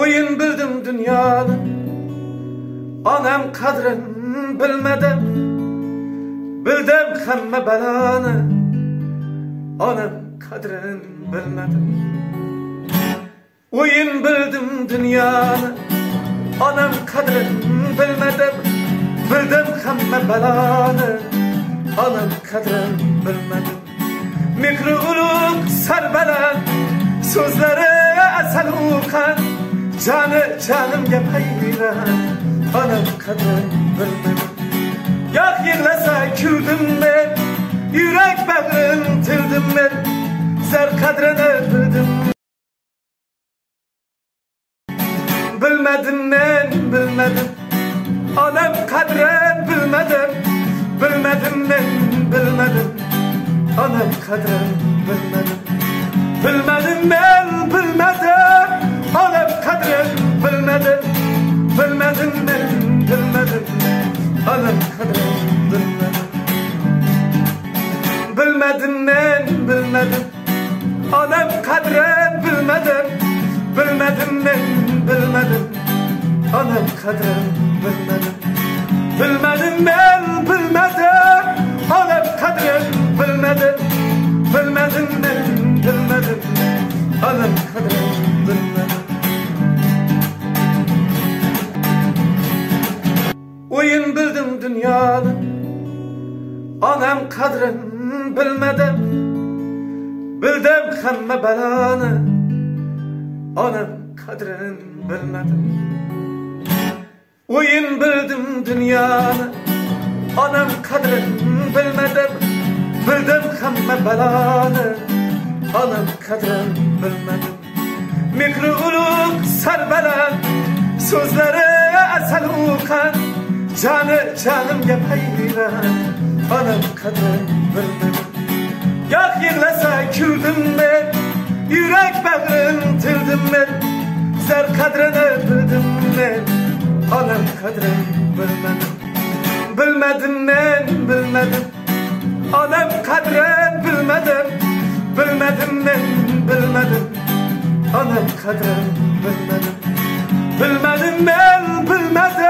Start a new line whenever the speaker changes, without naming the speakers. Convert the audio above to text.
O'yin bildim dunyoni, onam qadrin bilmadim. Bildim hamma baloni, onam qadrin bilmadim. O'yin bildim dunyoni, onam qadrin bilmadim. Bildim hamma baloni, onam qadrin bilmadim. Mikri ulug' sarbaland, so'zlari asal uqan, joni jonimga payvand, onam qadrin bilmadim. Yo'q yig'lasa kuldim men, yurak bag'rin tildim men, zar qadrini bildim. Bilmadim men, bilmadim, onam qadrin bilmadim. Bilmadim men, bilmadim, onam qadrin bilmadim. Bilmadim men, bilmadim, onam qadrin bilmadim. Bilmadim men, bilmadim, onam qadrin bilmadim. Bilmadim men, bilmadim, onam qadrin bilmadim. Bilmadim men, bilmadim, onam qadrin bilmadim. Bilmadim men, bilmadim, onam qadrin bilmadim. Bilmadim men, bilmadim, onam qadrin bilmadim. O'yin bildim dunyoni, onam qadrin bilmadim. Bildim hamma baloni, onam qadrin bilmadim. O'yin bildim dunyoni, onam qadrin bilmadim. Bildim hamma baloni, onam qadrin bilmadim. Mikri ulug' sarbaland, so'zlari asal uqan, joni jonimga payvand, onam qadrin bilmadim. Yo'q yig'lasa kuldim men, yurak bag'rin tildim men, zar qadrini bildim men, onam qadrin bilmadim. Bilmadim men, bilmadim, onam qadrin bilmadim. Bilmadim men, bilmadim, onam qadrin bilmadim. Bilmadim men, bilmadim,